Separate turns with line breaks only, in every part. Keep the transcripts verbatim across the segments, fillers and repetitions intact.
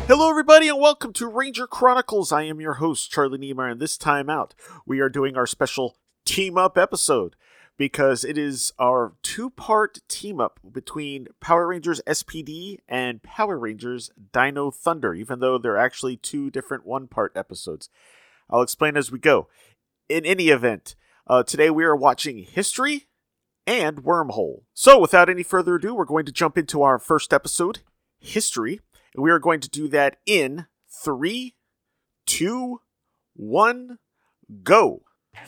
Hello everybody and welcome to Ranger Chronicles. I am your host, Charlie Niemeyer, and this time out, we are doing our special team-up episode because it is our two-part team-up between Power Rangers S P D and Power Rangers Dino Thunder, even though they're actually two different one-part episodes. I'll explain as we go. In any event, uh, today we are watching History and Wormhole. So without any further ado, we're going to jump into our first episode, History. And we are going to do that in three, two, one, go.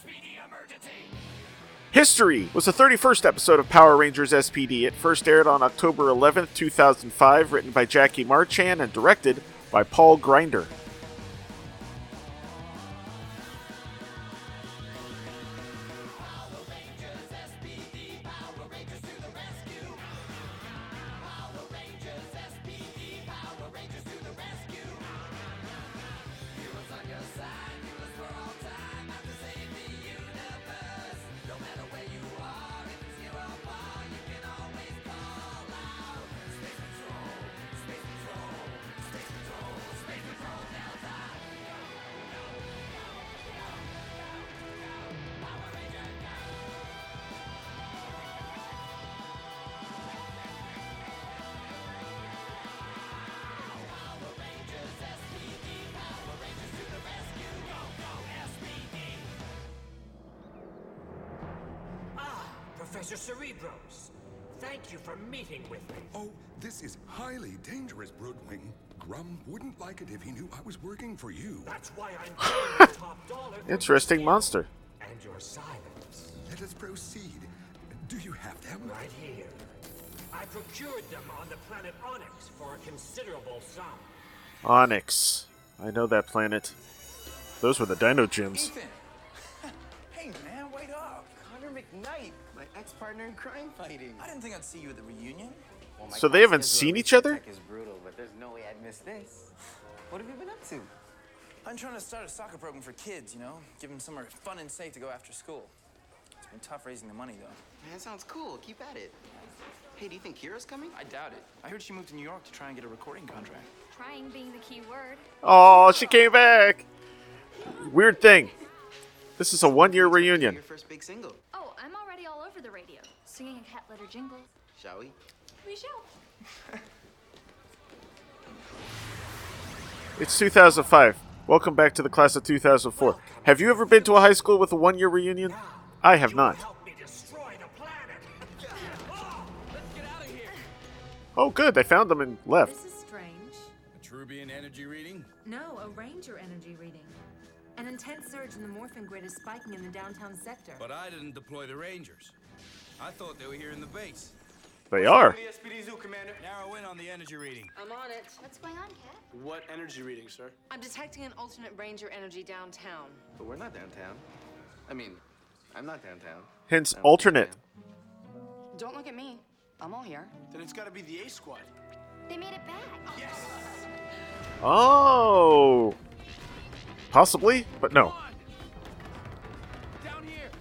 History was the thirty-first episode of Power Rangers S P D. It first aired on October eleventh, two thousand five, written by Jackie Marchand and directed by Paul Grinder.
Professor Cerebros, thank you for meeting with me.
Oh, this is highly dangerous, Broodwing. Grum wouldn't like it if he knew I was working for you.
That's why I'm paying the top dollar.
Interesting monster.
And your silence.
Let us proceed. Do you have them?
Right here. I procured them on the planet Onyx for a considerable sum.
Onyx. I know that planet. Those were the Dino Gyms.
Ethan! Hey man, wait up! Connor McKnight, my ex-partner in crime fighting. I didn't think I'd see you at the reunion.
Well, my
So they haven't seen each other?
Tech is brutal, but there's no way I'd miss this. What have you been up to?
I'm trying to start a soccer program for kids, you know? Give them somewhere fun and safe to go after school. It's been tough raising the money, though.
Man, that sounds cool. Keep at it. Hey, do you think Kira's coming?
I doubt it. I heard she moved to New York to try and get a recording contract.
Trying being the key word.
Oh, she came back. Weird thing. This is a one-year reunion.
Your first big single.
Oh, I'm already all over the radio, singing a cat litter jingle.
Shall we?
We shall.
It's two thousand five. Welcome back to the class of two thousand four. Have you ever been to a high school with a one-year reunion? I have not.
Help me destroy the planet. Oh, let's get out of here.
Oh, good. They found them and left.
This is strange.
A Trubian energy reading?
No, a Ranger energy reading. An intense surge in the morphing grid is spiking in the downtown sector.
But I didn't deploy the Rangers. I thought they were here in the base.
They are.
The S P D Zoo, Commander.
Narrow in on the energy reading.
I'm on it.
What's going on, Cat?
What energy reading, sir?
I'm detecting an alternate Ranger energy downtown.
But we're not downtown. I mean, I'm not downtown.
Hence,
I'm
alternate.
downtown.
Don't look at me. I'm all here.
Then it's gotta be the A Squad.
They made it back.
Yes!
Oh. Possibly, but no.
Down here!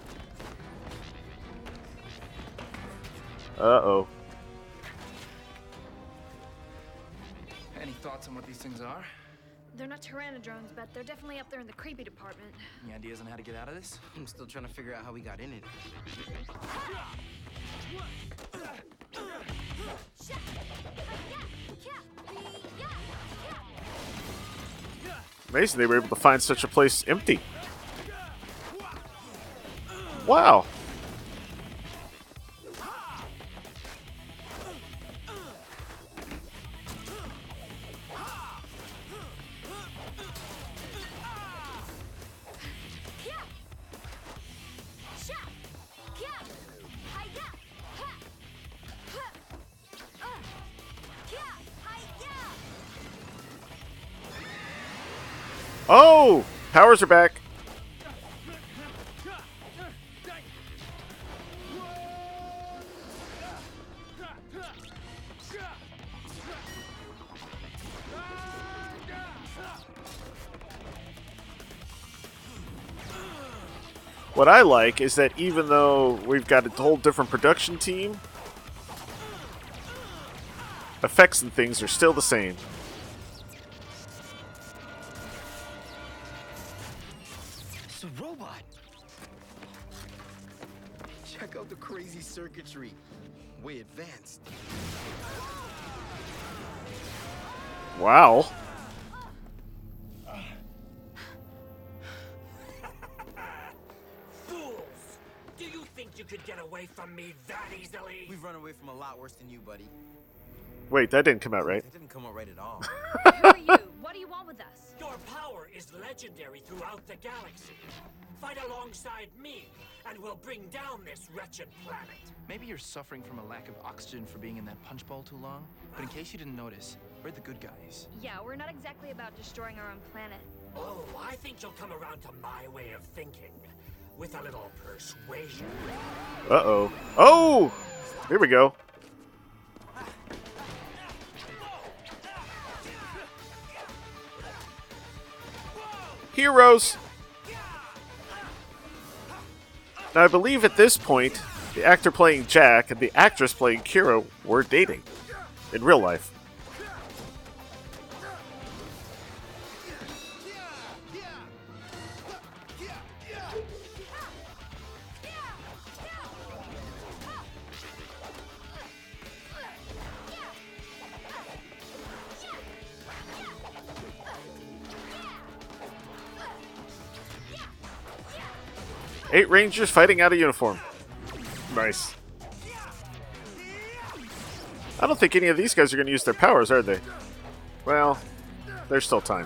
Uh-oh.
Any thoughts on what these things are?
They're not Tyrannodrones, but they're definitely up there in the creepy department.
Any ideas on how to get out of this?
I'm still trying to figure out how we got in it.
Amazing they were able to find such a place empty. Wow. Oh! Powers are back. What I like is that even though we've got a whole different production team, effects and things are still the same.
out the crazy circuitry. Way advanced.
Wow.
Fools! Do you think you could get away from me that easily?
We've run away from a lot worse than you, buddy.
Wait, that didn't come out right.
That didn't come out right at all.
Who are you? What do you want with us?
Your power is legendary throughout the galaxy. Fight alongside me, and we'll bring down this wretched planet.
Maybe you're suffering from a lack of oxygen for being in that punch bowl too long, but in case you didn't notice, we're the good guys.
Yeah, we're not exactly about destroying our own planet.
Oh, I think you'll come around to my way of thinking. With a little persuasion.
Uh-oh. Oh! Here we go. Heroes! Now, I believe at this point, the actor playing Jack and the actress playing Kira were dating. In real life. Eight Rangers fighting out of uniform. Nice. I don't think any of these guys are going to use their powers, are they? Well, there's still time.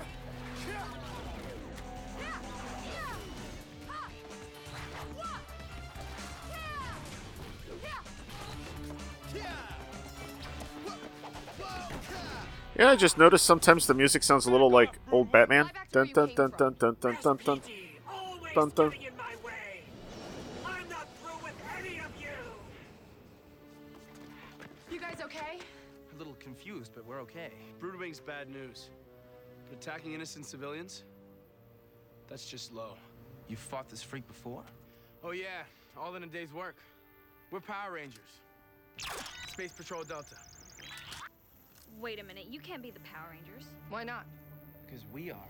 Yeah, I just noticed sometimes the music sounds a little like old Batman. Dun dun dun dun dun dun dun dun. Dun dun.
A little confused, but we're okay.
Broodwing's bad news. But attacking innocent civilians? That's just low.
You fought this freak before?
Oh yeah, all in a day's work. We're Power Rangers. Space Patrol Delta.
Wait a minute, you can't be the Power Rangers.
Why not?
Because we are.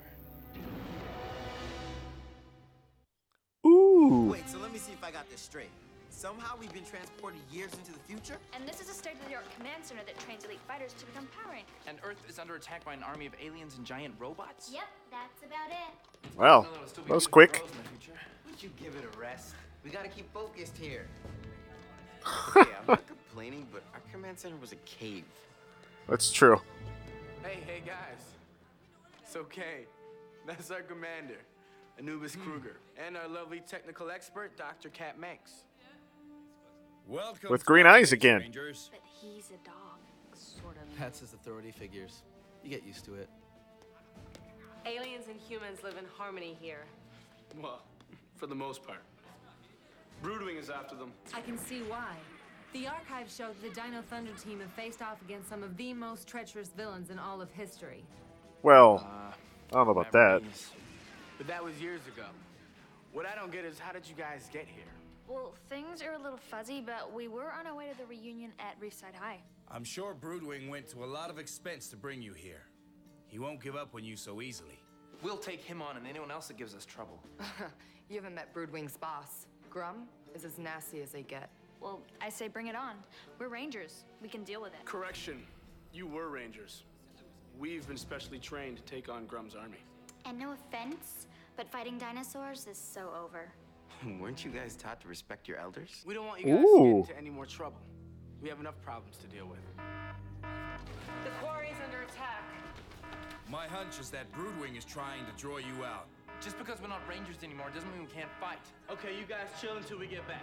Ooh.
Wait, so let me see if I got this straight. Somehow we've been transported years into the future?
And this is a state-of-the-art command center that trains elite fighters to become Power Rangers.
And Earth is under attack by an army of aliens and giant robots?
Yep, that's about it.
Wow, that was quick.
Would you give it a rest? We gotta keep focused here. Okay, I'm not complaining, but our command center was a cave.
That's true.
Hey, hey guys. It's okay. That's our commander, Anubis Kruger, and our lovely technical expert, Doctor Kat Manx.
Welcome
With green eyes again.
Rangers.
But he's a dog, sort of.
That's his authority figures. You get used to it.
Aliens and humans live in harmony here.
Well, for the most part. Broodwing is after them.
I can see why. The archive showed the Dino Thunder team have faced off against some of the most treacherous villains in all of history.
Well,
Uh,
I don't know about that.
But that was years ago. What I don't get is how did you guys get here?
Well, things are a little fuzzy, but we were on our way to the reunion at Reefside High.
I'm sure Broodwing went to a lot of expense to bring you here. He won't give up on you so easily.
We'll take him on and anyone else that gives us trouble.
You haven't met Broodwing's boss. Grum is as nasty as they get.
Well, I say bring it on. We're Rangers. We can deal with it.
Correction. You were Rangers. We've been specially trained to take on Grum's army.
And no offense, but fighting dinosaurs is so over.
Weren't you guys taught to respect your elders?
We don't want you guys to
Ooh.
get into any more trouble. We have enough problems to deal with.
The quarry is under attack.
My hunch is that Broodwing is trying to draw you out.
Just because we're not Rangers anymore doesn't mean we can't fight.
Okay, you guys chill until we get back.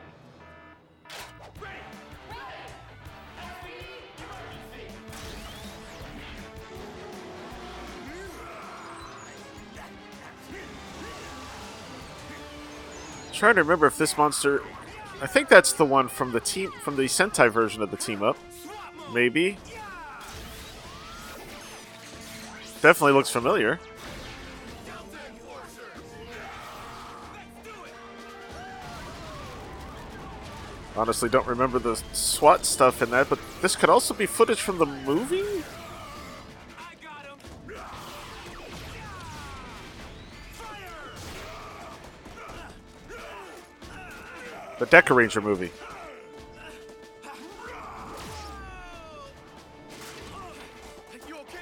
Trying to remember if this monster, I think that's the one from the team from the Sentai version of the team up. Maybe. Definitely looks familiar. Honestly, don't remember the SWAT stuff in that, but this could also be footage from the movie? The Deca Ranger movie.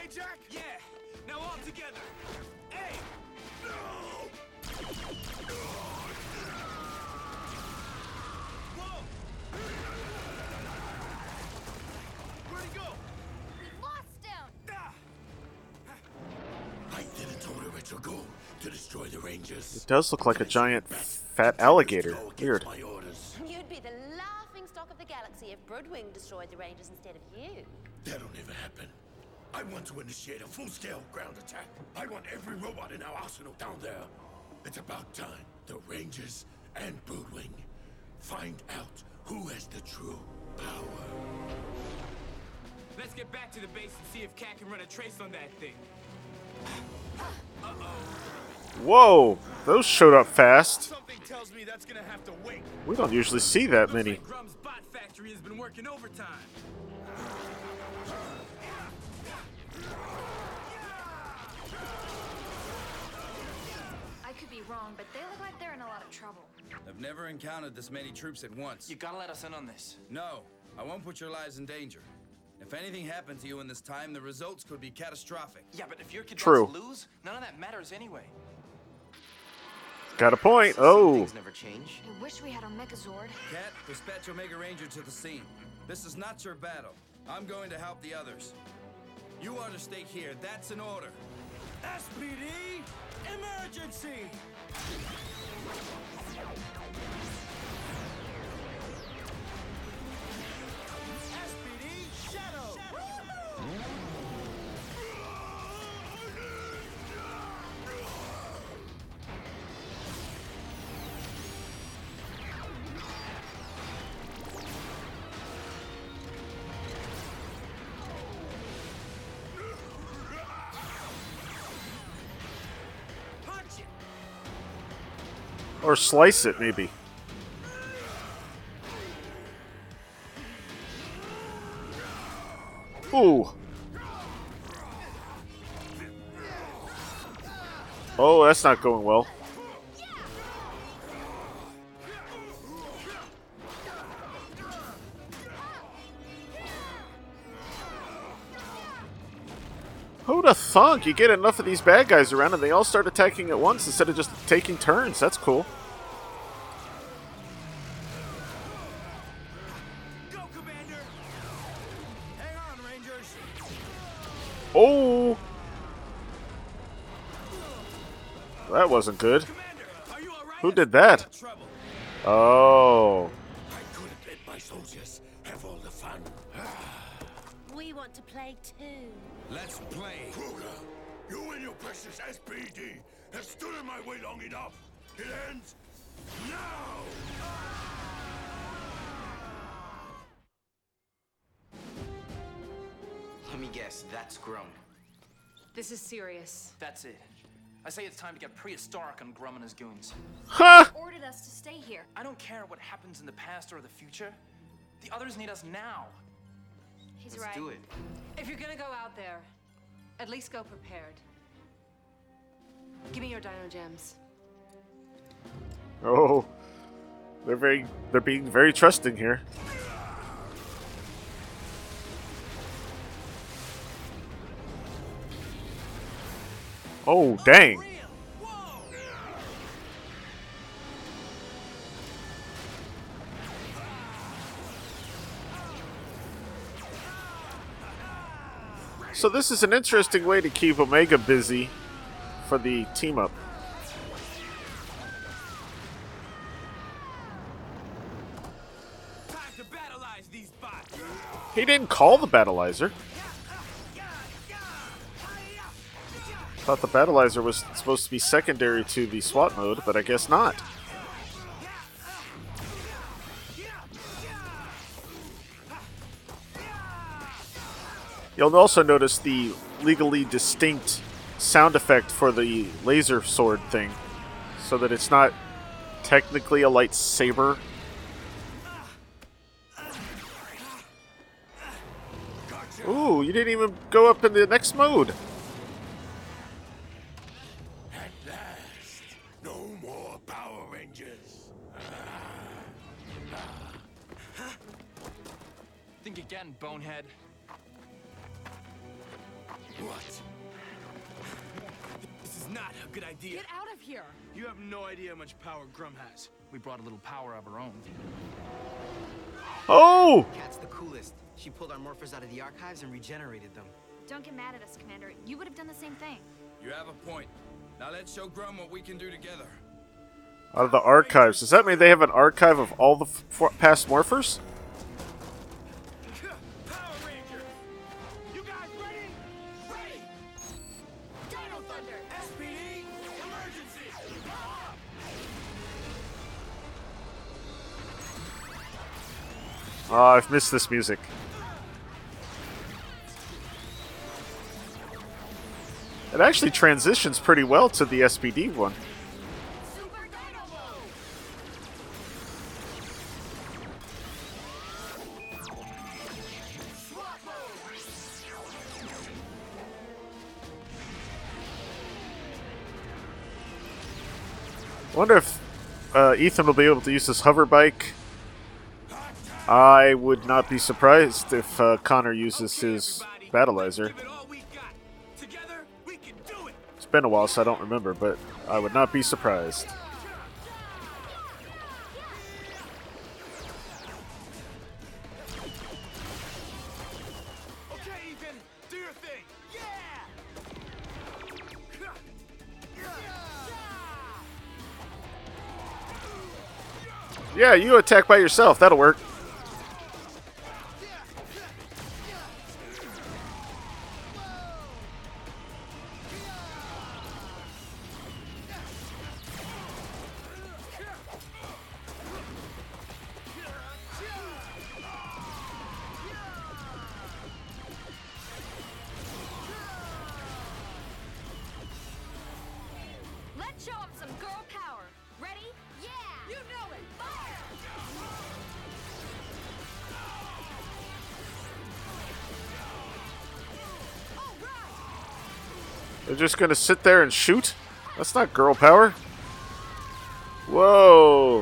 Jack? Yeah. Now all together. Hey! No! Whoa! Where'd he go?
We lost him!
I didn't order it to go to destroy the Rangers.
It does look like a giant fat alligator. Weird.
You'd be the laughing stock of the galaxy if Broodwing destroyed the Rangers instead of you.
That'll never happen. I want to initiate a full-scale ground attack. I want every robot in our arsenal down there. It's about time the Rangers and Broodwing find out who has the true power.
Let's get back to the base and see if Cat can run a trace on that thing. Uh-oh.
Whoa, those showed up fast.
Something tells me that's gonna have to wait.
We don't usually see that many.
Looks like Grum's bot factory has been working overtime.
I could be wrong, but they look like they're in a lot of trouble.
I've never encountered this many troops at once.
You gotta let us in on this.
No, I won't put your lives in danger. If anything happened to you in this time, the results could be catastrophic.
Yeah, but if your cadets
True.
lose, none of that matters anyway.
Got a point. Oh.
Things never change.
I wish we had our Megazord.
Cat, dispatch Omega Ranger to the scene. This is not your battle. I'm going to help the others. You are to stay here. That's an order.
S P D, emergency! S P D, Shadow! Punch it!
Or slice it, maybe. Ooh. Oh, that's not going well. Who'd have thunk? You get enough of these bad guys around and they all start attacking at once instead of just taking turns. That's cool.
Go, Commander! Hang on, Rangers!
Oh! That wasn't good. Who did that? Oh.
I couldn't let my soldiers have all the fun.
We want to play too.
Let's play.
Kruger, you and your precious S P D have stood in my way long enough. It ends now!
Let me guess, that's Grum.
This is serious.
That's it. I say it's time to get prehistoric on Grum and his goons.
Huh?
Ordered us to stay here.
I don't care what happens in the past or the future. The others need us now.
He's
Let's
right.
do it.
If you're gonna go out there, at least go prepared. Give me your dino gems.
Oh. They're very they're being very trusting here. Oh, dang. So this is an interesting way to keep Omega busy for the team up.
Time to battleize these bots.
He didn't call the Battleizer. Thought the Battleizer was supposed to be secondary to the SWAT mode, but I guess not. You'll also notice the legally distinct sound effect for the laser sword thing, so that it's not technically a lightsaber. Ooh, you didn't even go up in the next mode.
At last, no more Power Rangers.
Think again, bonehead.
Whoa.
what? This is not a good idea.
Get out of here!
You have no idea how much power Grum has.
We brought a little power of our own.
Oh!
Cat's the coolest. She pulled our morphers out of the archives and regenerated them.
Don't get mad at us, Commander. You would have done the same thing.
You have a point. Now let's show Grum what we can do together.
Out of the archives. Does that mean they have an archive of all the f past morphers?
Power Ranger! You guys ready? Ready!
Dino Thunder!
S P D! Emergency!
Oh, I've missed this music. It actually transitions pretty well to the S P D one.
Super Dino Mode! Swap mode!
I wonder if uh, Ethan will be able to use this hover bike. I would not be surprised if uh, Connor uses his battleizer. It's been a while, so I don't remember, but I would not be surprised.
Okay, Ethan, do your thing.
Yeah, you attack by yourself. That'll work.
Let's show them some girl power. Ready? Yeah! You know it! Fire!
They're just gonna sit there and shoot? That's not girl power. Whoa.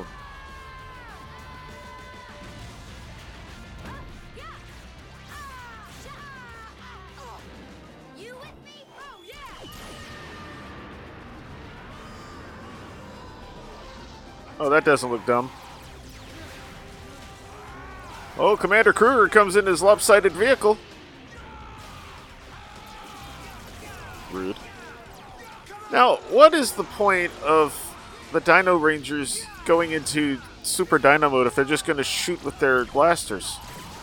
You with me? Oh, yeah!
Oh, that doesn't look dumb. Oh, Commander Kruger comes in his lopsided vehicle. Rude. Now, what is the point of the Dino Rangers going into Super Dino mode if they're just going to shoot with their blasters?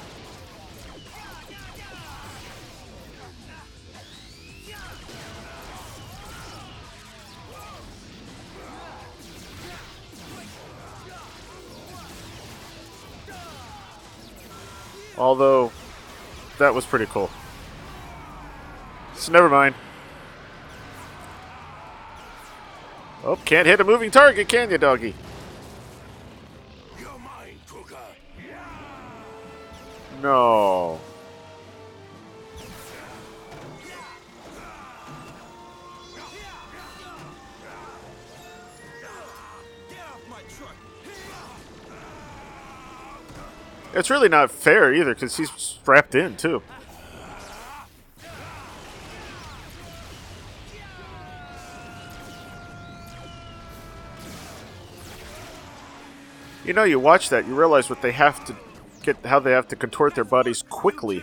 Although, that was pretty cool. So never mind. Oh, can't hit a moving target, can you, doggy?
You're mine, Kruger.
No. It's really not fair either, because he's strapped in, too. You know, you watch that, you realize what they have to get, how they have to contort their bodies quickly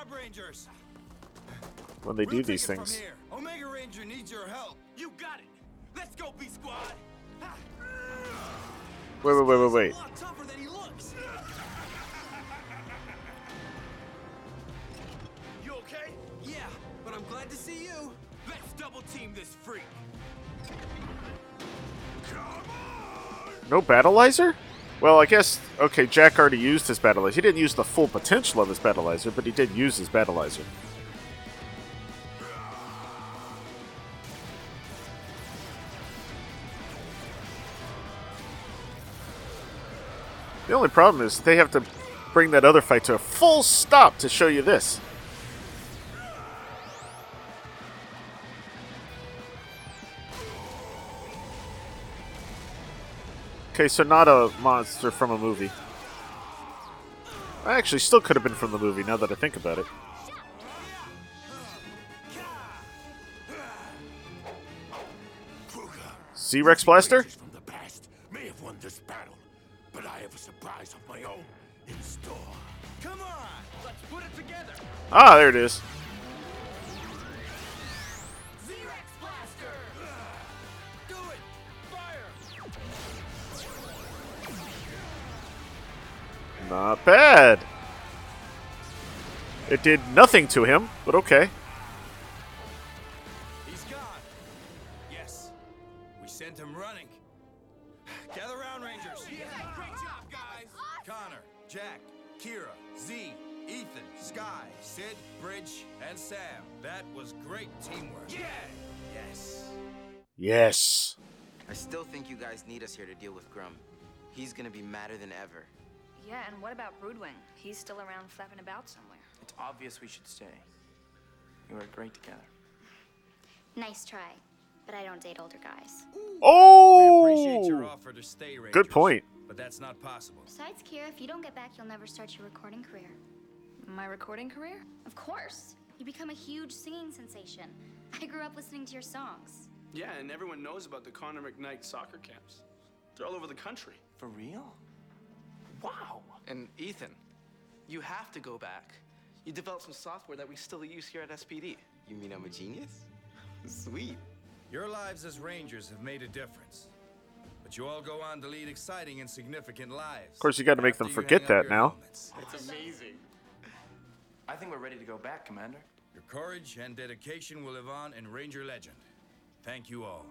when they do these things.
Omega Ranger needs your help.
You got it. Let's go, B Squad.
Wait, wait, wait, wait, wait.
A lot tougher than he looks. You okay? Yeah, but I'm glad to see you. Let's double team this freak.
No battleizer? Well, I guess, okay, Jack already used his battleizer. He didn't use the full potential of his battleizer, but he did use his battleizer. The only problem is they have to bring that other fight to a full stop to show you this. Okay, so not a monster from a movie. Actually, still could have been from the movie, now that I think about it. Z-Rex Blaster?
From the past may have won this battle, but I have a surprise of my own in store.
Come on, let's put it together.
Ah, there it is.
Z-Rex Blaster. Do it. Fire.
Not bad. It did nothing to him, but okay.
He's gone. Yes. We sent him running. Gather round, Rangers. Yeah, great job, guys. Connor, Jack, Kira, Z, Ethan, Sky, Sid, Bridge, and Sam. That was great teamwork. Yeah. Yes.
Yes.
I still think you guys need us here to deal with Grum. He's gonna be madder than ever.
Yeah, and what about Broodwing? He's still around flapping about somewhere.
It's obvious we should stay. We work great together.
Nice try, but I don't date older guys.
Oh!
We appreciate your offer to stay, Rangers.
Good point.
But that's not possible.
Besides, Kira, if you don't get back, you'll never start your recording career.
My recording career?
Of course. You become a huge singing sensation. I grew up listening to your songs.
Yeah, and everyone knows about the Connor McKnight soccer camps. They're all over the country.
For real? Wow.
And Ethan, you have to go back. You developed some software that we still use here at S P D.
You mean I'm a genius? Sweet.
Your lives as Rangers have made a difference. But you all go on to lead exciting and significant lives.
Of course, you got to make them
After you
forget
hang up
that
your
now.
helmets.
It's amazing.
I think we're ready to go back, Commander.
Your courage and dedication will live on in Ranger legend. Thank you all.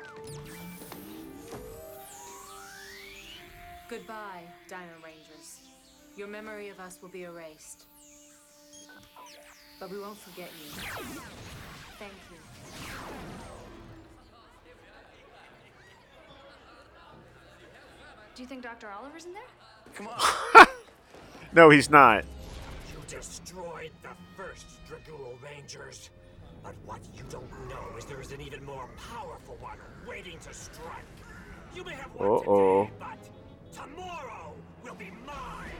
Goodbye, Dino Rangers. Your memory of us will be erased. But we won't forget you. Thank you.
Do you think Doctor Oliver's in there?
Come on.
No, he's not.
You destroyed the first Dragul Rangers. But what you don't know is there is an even more powerful one waiting to strike. You may have won
Uh-oh.
today, but tomorrow will be mine.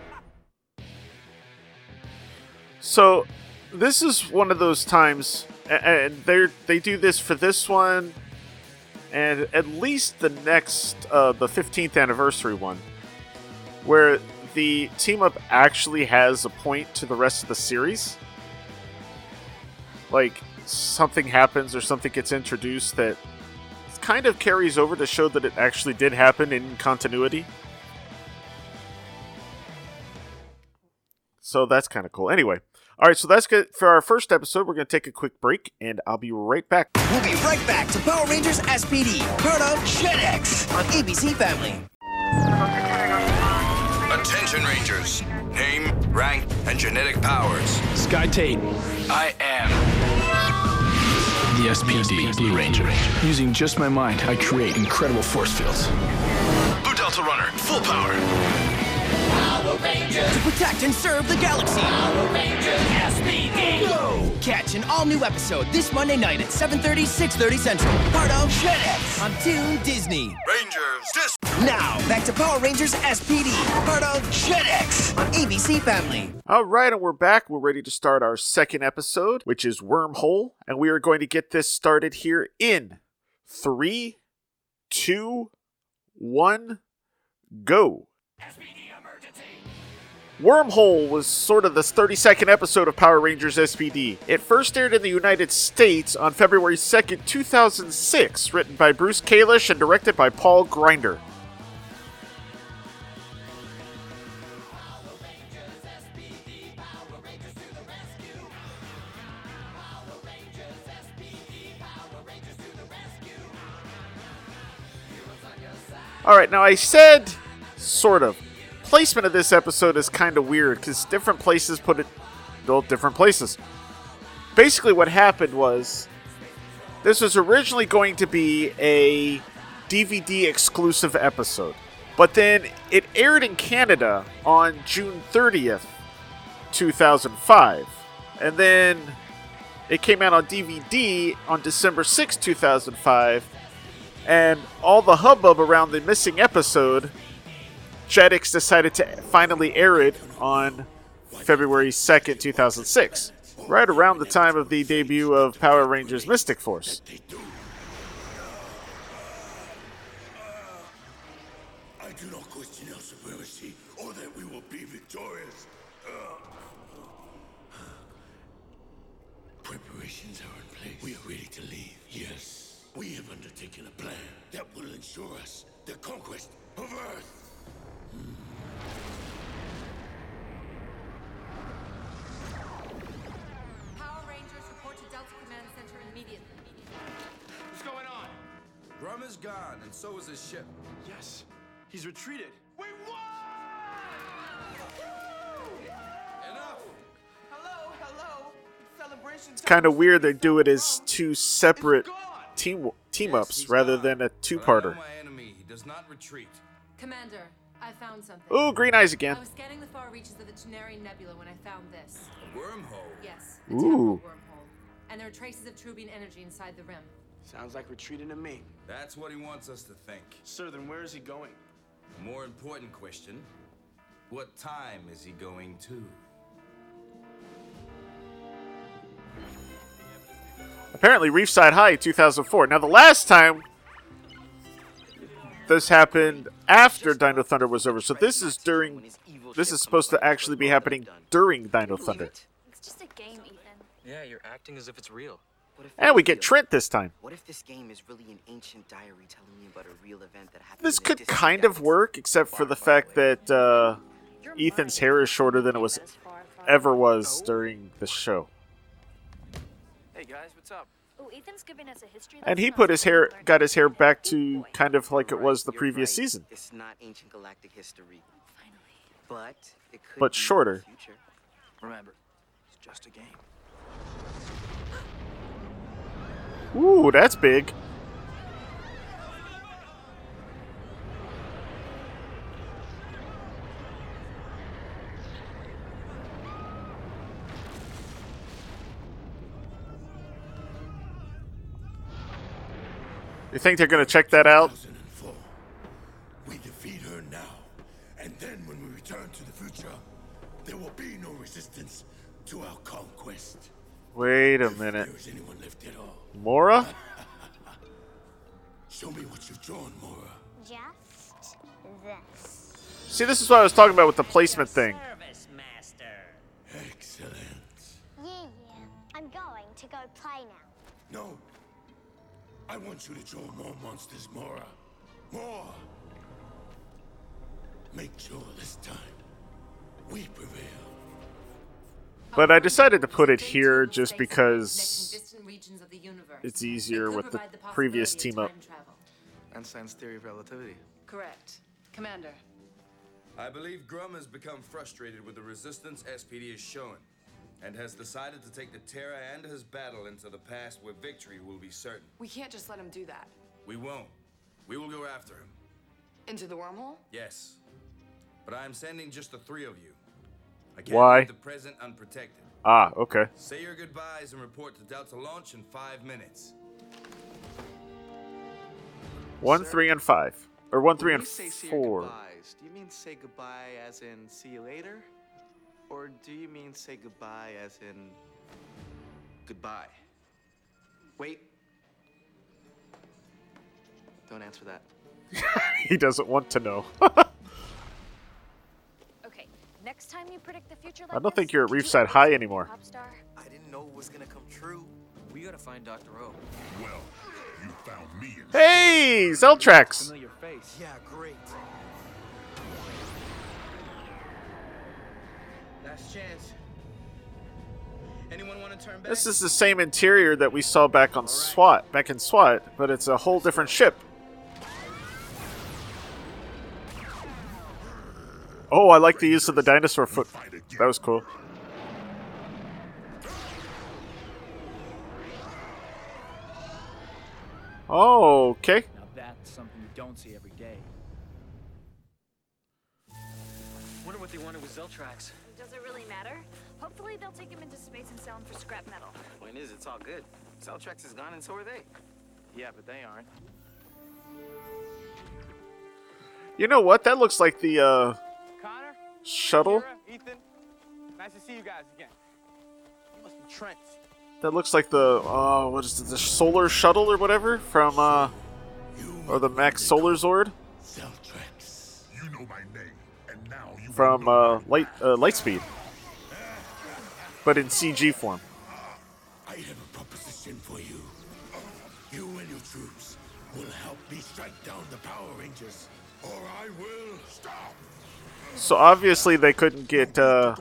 So, this is one of those times, and they they do this for this one, and at least the next, uh, the fifteenth anniversary one, where the team up actually has a point to the rest of the series. Like, something happens or something gets introduced that kind of carries over to show that it actually did happen in continuity. So that's kind of cool. Anyway, all right, so that's good for our first episode. We're going to take a quick break, and I'll be right back.
We'll be right back to Power Rangers S P D, part of Jetix on A B C Family.
Attention, Rangers. Name, rank, and genetic powers.
Sky Tate.
I am
The S P D Blue Ranger. Using just my mind, I create incredible force fields.
Blue Delta Runner. Full power.
Power Rangers. To protect and serve the galaxy. Power Rangers S P D. Go! Catch an all-new episode this Monday night at seven thirty, six thirty Central. Part of Jetix on Toon Disney.
Rangers, dis-
Now, back to Power Rangers S P D. Part of Jetix on A B C Family.
All right, and we're back. We're ready to start our second episode, which is Wormhole. And we are going to get this started here in three, two, one, go. Wormhole was sort of the thirty-second episode of Power Rangers S P D. It first aired in the United States on February second, two thousand six, written by Bruce Kalish and directed by Paul Grinder. Alright, now I said, sort of. Placement of this episode is kind of weird, because different places put it, well, different places. Basically what happened was, this was originally going to be a D V D exclusive episode. But then it aired in Canada on June thirtieth, two thousand five. And then it came out on D V D on December sixth, two thousand five. And all the hubbub around the missing episode, Jetix decided to finally air it on February second, two thousand six, right around the time of the debut of Power Rangers Mystic Force.
victorious. Uh, Preparations are in place. We are ready to leave. Yes, we have undertaken a plan that will ensure us the conquest of Earth.
Power Rangers report to Delta Command Center immediately.
What's going on?
Grum is gone, and so is his ship.
Yes, he's retreated.
We won!
Enough!
Hello, hello. Celebration.
It's kind of weird they do it as two separate team team ups rather than a two-parter.
My enemy, he does not retreat.
Commander, I found something.
Ooh, green eyes again.
I was scanning the far reaches of the Tenarian Nebula when I found this.
A wormhole?
Yes,
Ooh.
a temporal wormhole. And there are traces of Trubian energy inside the rim.
Sounds like retreating to me.
That's what he wants us to think.
Sir, then where is he going?
More important question, what time is he going to?
Apparently, Reefside High, two thousand four. Now, the last time this happened after Dino Thunder was over, so this is during. This is supposed to actually be happening during Dino Thunder.
It's just a game, Ethan.
Yeah, you're acting as if it's real.
And we get Trent this time.
What if this game is really an ancient diary telling me about a real event that happened?
This
in a
could
distant
kind of work, except for the fact that uh, Ethan's hair is shorter than it was ever was during the show.
Hey guys, what's up?
Oh, Ethan's giving us a history
And he
lesson
put
on
his hair,
learning
got his hair back to kind of like it was the
You're
previous
right.
season,
It's not ancient galactic history. Finally. But it could
but
be
shorter.
the future.
Remember, it's just a game.
Ooh, that's big. You think they're gonna check that out?
two thousand four. We defeat her now, and then when we return to the future, there will be no resistance to our conquest.
Wait a minute.
There is anyone left at all.
Mora?
Show me what you've drawn, Mora.
Just this.
See, this is what I was talking about with the placement thing.
Service master.
Excellent.
Yeah, yeah. I'm going to go play now.
No. I want you to draw more monsters, Mora. More. Make sure this time we prevail.
But I decided to put it here just because it's easier with the previous team up.
Einstein's theory of relativity.
Correct. Commander.
I believe Grum has become frustrated with the resistance S P D is showing, and has decided to take the Terra and his battle into the past where victory will be certain.
We can't just let him do that.
We won't. We will go after him.
Into the wormhole?
Yes. But I am sending just the three of you. I can't
Why?
leave the present unprotected.
Ah, okay.
Say your goodbyes and report to Delta launch in five minutes.
One, three, and five. Or one, three,
When
and
you say say your
four.
goodbyes, do you mean say goodbye as in see you later? Or do you mean say goodbye as in goodbye? Wait. Don't answer that.
He doesn't want to know.
Okay, next time you predict the future
I
like
don't
this,
think you're at
could you
Reefside
always
High
be a
anymore.
pop star?
I didn't know it was gonna come true.
We gotta find Doctor O.
Well, you found me.
Hey, Zeltrax!
Familiar face.
Yeah, great.
Last chance. Anyone want to turn back?
This is the same interior that we saw back on SWAT, back in SWAT, but it's a whole different ship. Oh, I like the use of the dinosaur foot. That was cool. Oh, okay.
Now that's something you don't see every day.
Wonder what they wanted with Zeltrax.
Does it really matter? Hopefully they'll take him into space and sell him for scrap metal.
Point is, it's all good. Celtrax is gone and so are they.
Yeah, but they aren't.
You know what? That looks like the uh,
Connor?
shuttle.
Kira, Ethan? Nice to see you guys again. You must be Trent.
That looks like the uh, what is it? The solar shuttle or whatever from uh, or the Max Solar Zord.
Celtrax. You know my name, and
from uh, Light uh, Lightspeed, but in C G form.
I have a proposition for you. You and your troops will help me strike down the Power Rangers, or I will stop.
So obviously they couldn't get uh,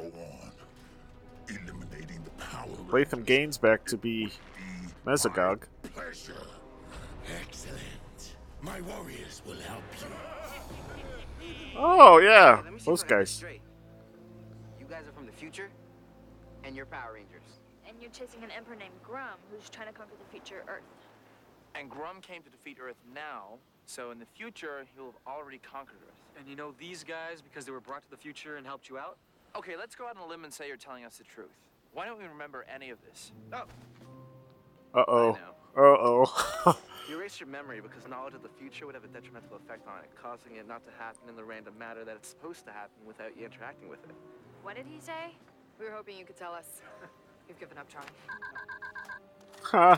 Latham Gaines back to be Mesogog.
Pleasure. Excellent. My warriors will help you.
Oh yeah,
Let me see
those
if I have it
guys.
straight. You guys are from the future, and you're Power Rangers.
And you're chasing an emperor named Grum, who's trying to conquer the future Earth.
And Grum came to defeat Earth now, so in the future, he'll have already conquered Earth.
And you know these guys because they were brought to the future and helped you out?
Okay, let's go out on a limb and say you're telling us the truth. Why don't we remember any of this? Oh,
Uh oh. Uh oh.
You erased your memory because knowledge of the future would have a detrimental effect on it, causing it not to happen in the random matter that it's supposed to happen without you interacting with it.
What did he say?
We were hoping you could tell us. We've given up trying.
Huh.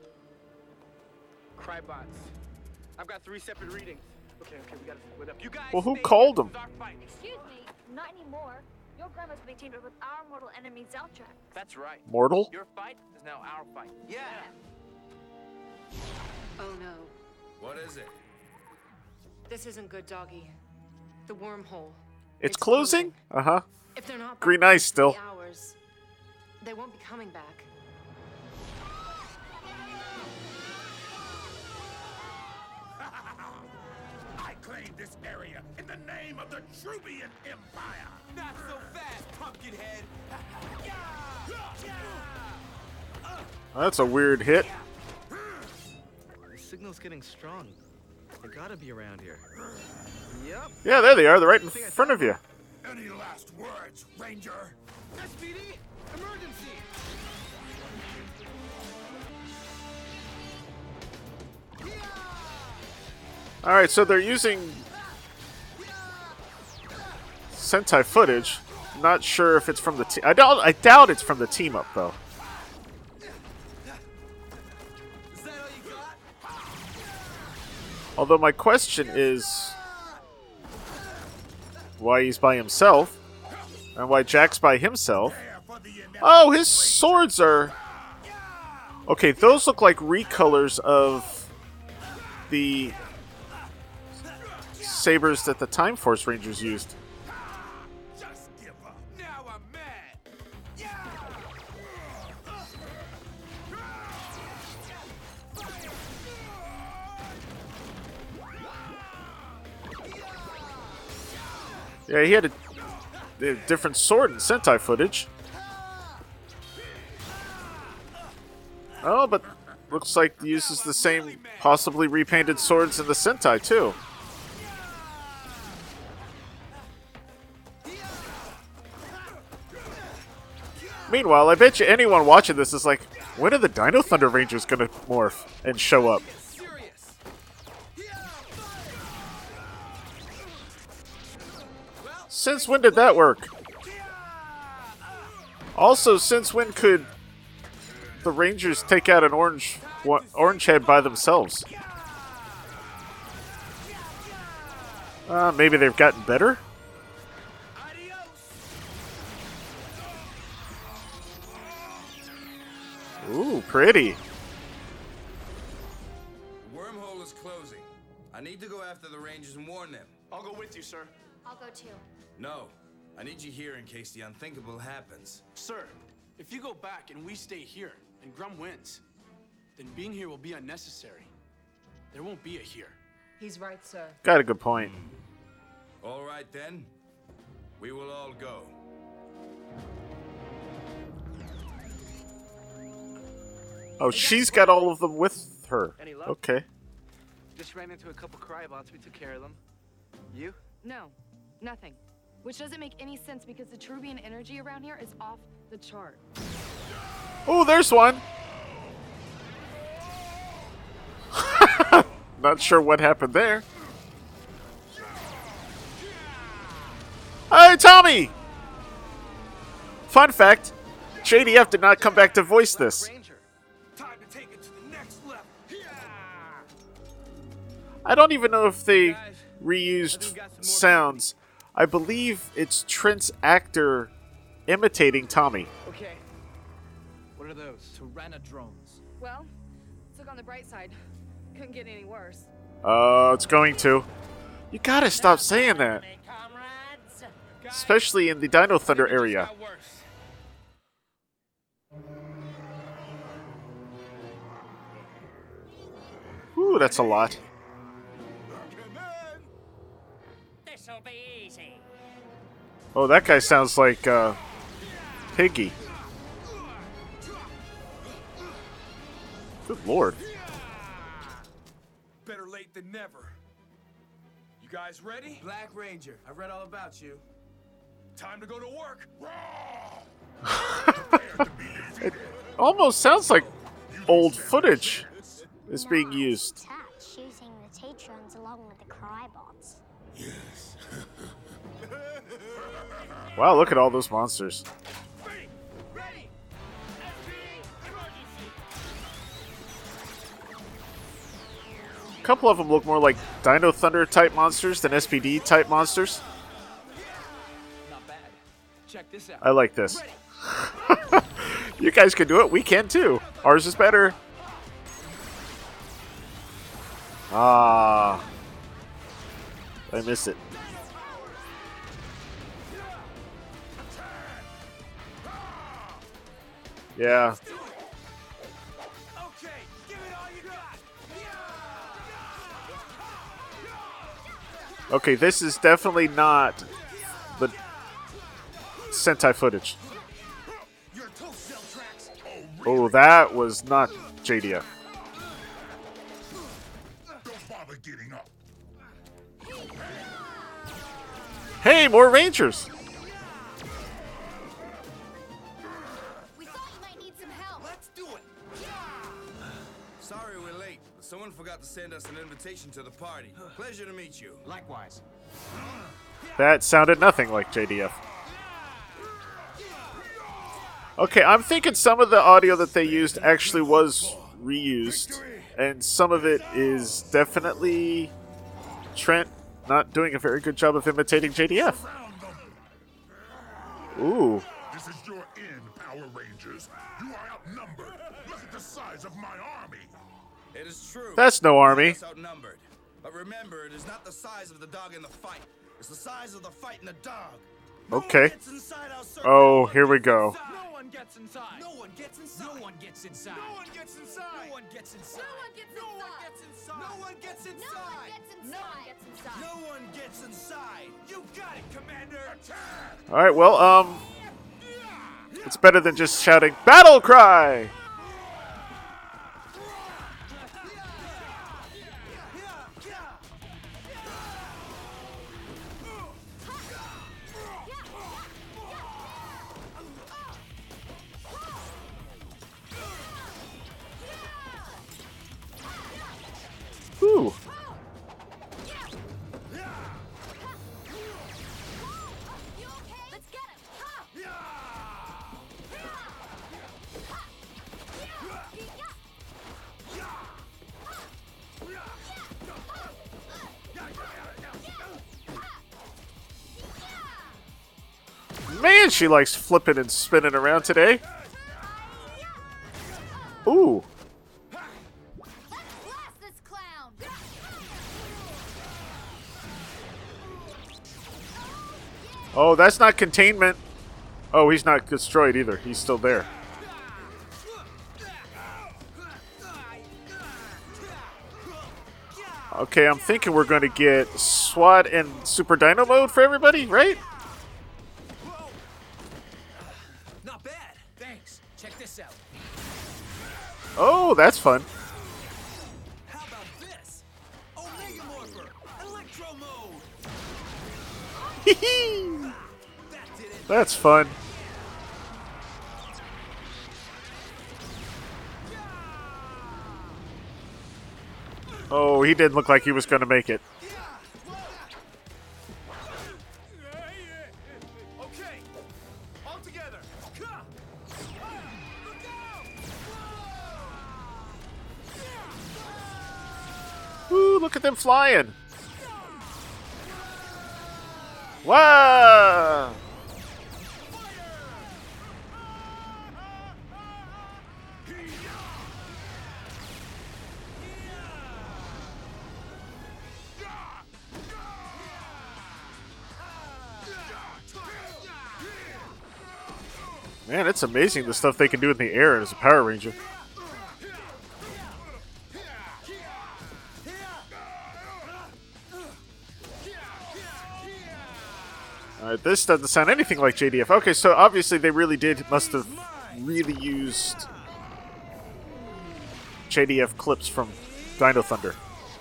Crybots. I've got three separate readings. Okay, okay, we gotta split up. You guys.
Well, who
stay
called
here.
him?
This is our fight.
Excuse me, not anymore. Your Grum has been teamed up with our mortal enemy Zeltrax.
That's right.
Mortal?
Your fight is now our fight.
Yeah.
Oh no.
What is it?
This isn't good, doggy. The wormhole.
It's closing? Uh huh.
If they're not
Green
back in
Ice still.
three hours, they won't be coming back.
I claim this area in the name of the Trubian Empire.
Not so fast, Pumpkinhead.
That's a weird hit.
The signal's getting strong. They gotta be around here. Yep.
Yeah, there they are. They're right in front of you.
Any last words, Ranger?
S P D, emergency.
All right, so they're using Sentai footage. Not sure if it's from the. Te I doubt. I doubt it's from the team up though. Although my question is why he's by himself and why Jack's by himself. Oh, his swords are... Okay, those look like recolors of the sabers that the Time Force Rangers used. Yeah, he had a, a different sword in Sentai footage. Oh, but looks like he uses the same possibly repainted swords in the Sentai, too. Meanwhile, I bet you anyone watching this is like, when are the Dino Thunder Rangers gonna morph and show up? Since when did that work? Also, since when could the Rangers take out an orange one, orange head by themselves? Uh, maybe they've gotten better? Ooh, pretty.
The wormhole is closing. I need to go after the Rangers and warn them.
I'll go with you, sir.
I'll go too.
No, I need you here in case the unthinkable happens.
Sir, if you go back and we stay here and Grum wins, then being here will be unnecessary. There won't be a here.
He's right, sir.
Got a good point.
All right then, we will all go.
Oh, she's got all of them with her.
Any luck?
Okay.
Just ran into a couple crybots. We took care of them. You?
No, nothing. Which doesn't make any sense because the Trubian energy around here is off the chart.
Oh, there's one. Not sure what happened there. Hey, Tommy! Fun fact, J D F did not come back to voice this. I don't even know if they reused sounds. I believe it's Trent's actor imitating Tommy.
Okay. What are those? Tyrannodrones.
Well, let's look on the bright side. Couldn't get any worse.
Uh, it's going to. You gotta stop saying that. Especially in the Dino Thunder area. Ooh, that's a lot.
This'll be easy.
Oh, that guy sounds like, uh, Piggy. Good lord.
Better late than never. You guys ready?
Black Ranger, I read all about you.
Time to go to work.
It almost sounds like old footage is being used.
Touch using the Tetrons along with the Crybots.
Yes.
Wow, look at all those monsters. A couple of them look more like Dino Thunder type monsters than S P D type monsters.
Not bad. Check this out.
I like this. You guys can do it. We can too. Ours is better. Ah. I missed it. Yeah. Okay, this is definitely not the Sentai footage. Oh, that was not J D F. Hey, more Rangers!
We thought you might need some help.
Let's do it.
Sorry we're late, but someone forgot to send us an invitation to the party. Pleasure to meet you.
Likewise.
That sounded nothing like J D F. Okay, I'm thinking some of the audio that they used actually was reused, and some of it is definitely Trent not doing a very good job of imitating J D F. Ooh.
This is your end, Power Rangers. You are outnumbered. Look at the size of my army.
It is true.
That's no army.
It's outnumbered. But remember, it is not the size of the dog in the fight. It's the size of the fight in the dog.
Okay. Oh, here we go.
No one gets inside. No one gets inside. No one gets inside. No one gets inside. No one gets inside.
No one gets inside.
No one gets inside.
No one gets inside.
No one gets inside. You got it, Commander. Attack!
Alright, well, um... it's better than just shouting, BATTLE CRY! Ooh. Man, she likes flipping and spinning around today. Ooh. Oh, that's not containment. Oh, he's not destroyed either. He's still there. Okay, I'm thinking we're going to get SWAT and Super Dino mode for everybody, right?
Not bad. Thanks. Check this out.
Oh, that's fun.
How about this? Omega Morpher, Electro mode.
That's fun. Oh, he didn't look like he was going to make it.
Okay, all together.
Ooh, look at them flying. Wow! Man, it's amazing the stuff they can do in the air as a Power Ranger. Alright, this doesn't sound anything like J D F. Okay, so obviously they really did, must have really used J D F clips from Dino Thunder.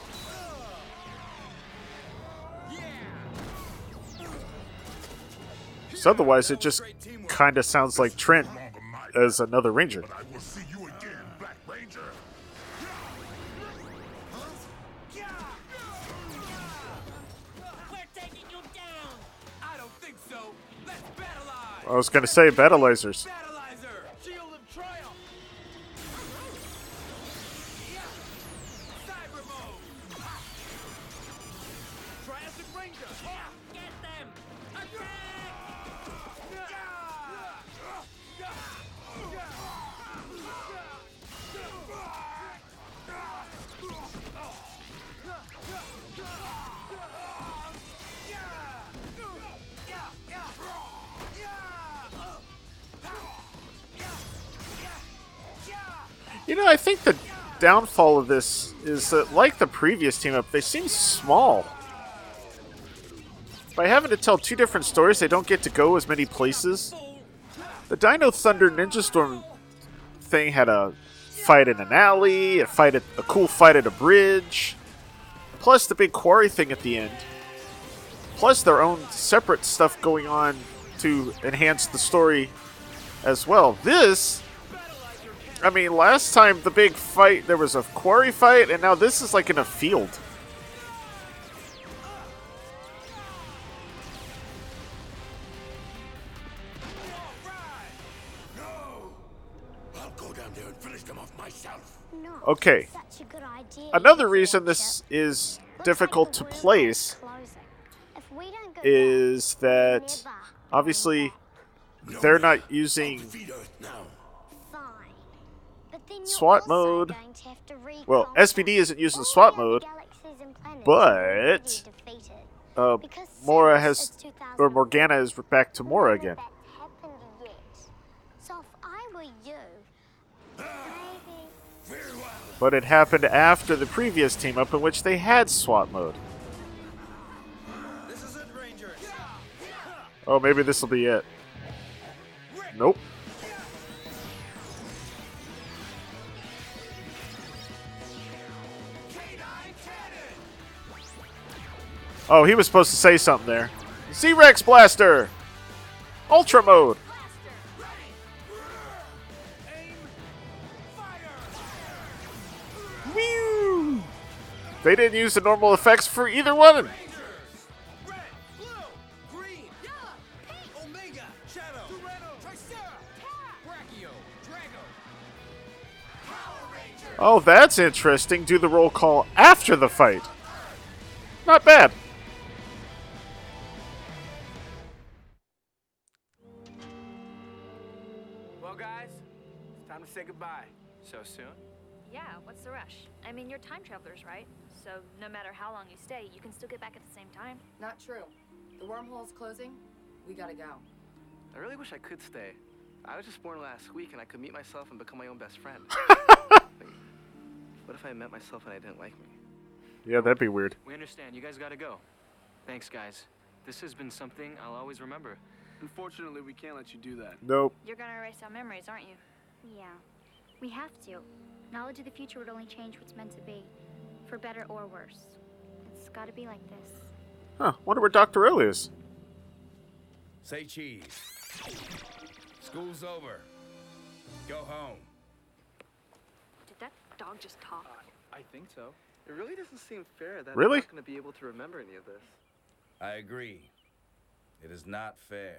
So otherwise, it just kind of sounds like Trent as another Ranger.
I will see you again, Black Ranger.
We're taking you down.
I don't think so. Let's battleize.
I was going to say Battleizers.
Battleizer. Shield of Triumph. Cyber mode. Triumphant Ranger.
Get them. Attack.
You know, I think the downfall of this is that, like the previous team-up, they seem small. By having to tell two different stories, they don't get to go as many places. The Dino Thunder Ninja Storm thing had a fight in an alley, a fight at a cool fight at a bridge, plus the big quarry thing at the end, plus their own separate stuff going on to enhance the story as well. This, I mean, last time the big fight, there was a quarry fight, and now this is like in a field.
I'll go down there and finish them off myself.
No,
Okay.
such a good idea.
Another reason this is difficult to place
If we don't go
is that obviously they're not using SWAT mode. Well, S P D isn't using SWAT mode, but uh, Mora has, or Morgana is back to Mora again.
So if I were you,
But it happened after the previous team up in which they had SWAT mode. Oh, maybe this will be it. Nope. Oh, he was supposed to say something there. Z-Rex Blaster! Ultra mode! Whew. They didn't use the normal effects for either one. Oh, that's interesting. Do the roll call after the fight. Not bad.
Well, guys, it's time to say goodbye.
So soon?
Yeah, what's the rush? I mean, you're time travelers, right? So no matter how long you stay, you can still get back at the same time.
Not true. The wormhole's closing. We gotta go.
I really wish I could stay. I was just born last week and I could meet myself and become my own best friend. Wait, what if I met myself and I didn't like me?
Yeah, that'd be weird.
We understand. You guys gotta go. Thanks, guys. This has been something I'll always remember.
Unfortunately, we can't let you do that.
Nope.
You're gonna erase our memories, aren't you?
Yeah, we have to. Knowledge of the future would only change what's meant to be, for better or worse. It's gotta be like this.
Huh, wonder where Doctor O is.
Say cheese. School's over. Go home.
Did that dog just talk?
I think so. It really doesn't seem fair that
Really?
I'm not going to be able to remember any of this.
I agree. It is not fair.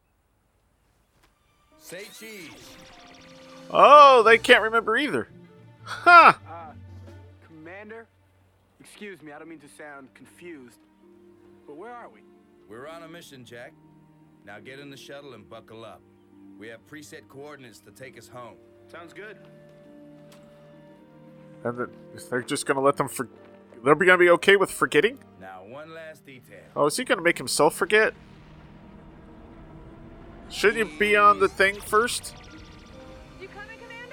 Say cheese.
Oh, they can't remember either. Huh.
Uh, Commander? Excuse me, I don't mean to sound confused. But where are we?
We're on a mission, Jack. Now get in the shuttle and buckle up. We have preset coordinates to take us home.
Sounds good.
And then they're just gonna let them for. They're gonna be okay with forgetting?
Now, one last detail.
Oh, is he gonna make himself forget? Shouldn't you be on the thing first?
You coming, Commander?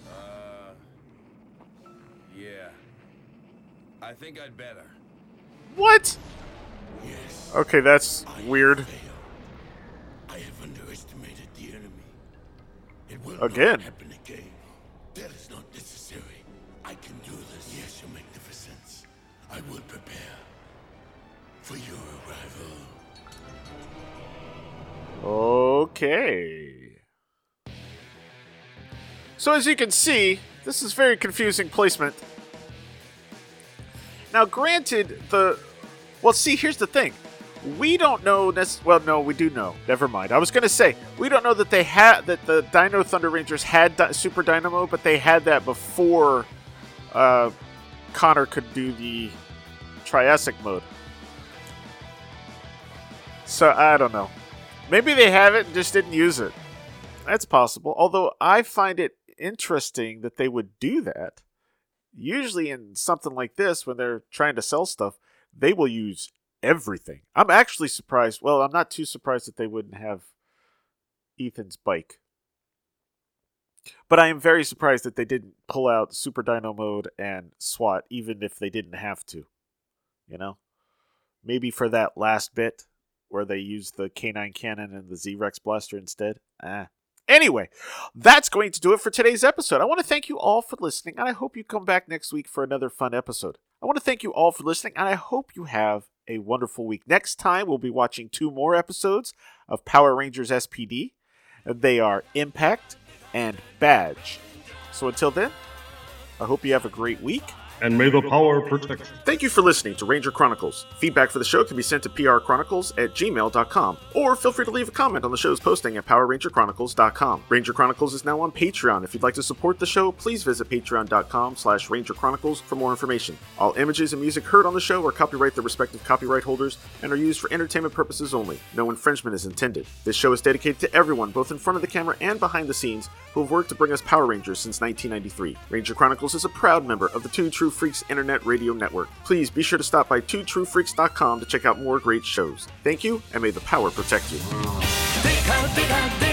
Uh, yeah. I think I'd better.
What?
Yes.
Okay, that's weird.
I have underestimated the enemy. It will
Again.
not happen again. That is not necessary. I can do this. Yes, Your Magnificence. I will prepare for your arrival.
Okay. So as you can see, this is very confusing placement. Now, granted, the... Well, see, here's the thing. We don't know... Nec- well, no, we do know. Never mind. I was going to say, we don't know that they had... That the Dino Thunder Rangers had Di- Super Dynamo, but they had that before uh, Connor could do the Triassic mode. So, I don't know. Maybe they have it and just didn't use it. That's possible. Although, I find it interesting that they would do that. Usually in something like this, when they're trying to sell stuff, they will use everything. I'm actually surprised. Well, I'm not too surprised that they wouldn't have Ethan's bike. But I am very surprised that they didn't pull out Super Dino mode and SWAT, even if they didn't have to. You know? Maybe for that last bit, where they used the K nine cannon and the Z-Rex blaster instead. Ah. Anyway, that's going to do it for today's episode. I want to thank you all for listening, and I hope you come back next week for another fun episode. I want to thank you all for listening, and I hope you have a wonderful week. Next time, we'll be watching two more episodes of Power Rangers S P D. They are Impact and Badge. So until then, I hope you have a great week.
And may the power protect you.
Thank you for listening to Ranger Chronicles. Feedback for the show can be sent to p r chronicles at gmail dot com, or feel free to leave a comment on the show's posting at power ranger chronicles dot com. Ranger Chronicles is now on Patreon. If you'd like to support the show, please visit patreon dot com slash ranger chronicles for more information. All images and music heard on the show are copyright their respective copyright holders and are used for entertainment purposes only. No infringement is intended. This show is dedicated to everyone, both in front of the camera and behind the scenes, who have worked to bring us Power Rangers since nineteen ninety-three. Ranger Chronicles is a proud member of the Two True Freaks Internet Radio Network. Please be sure to stop by two true freaks dot com to check out more great shows. Thank you, and may the power protect you.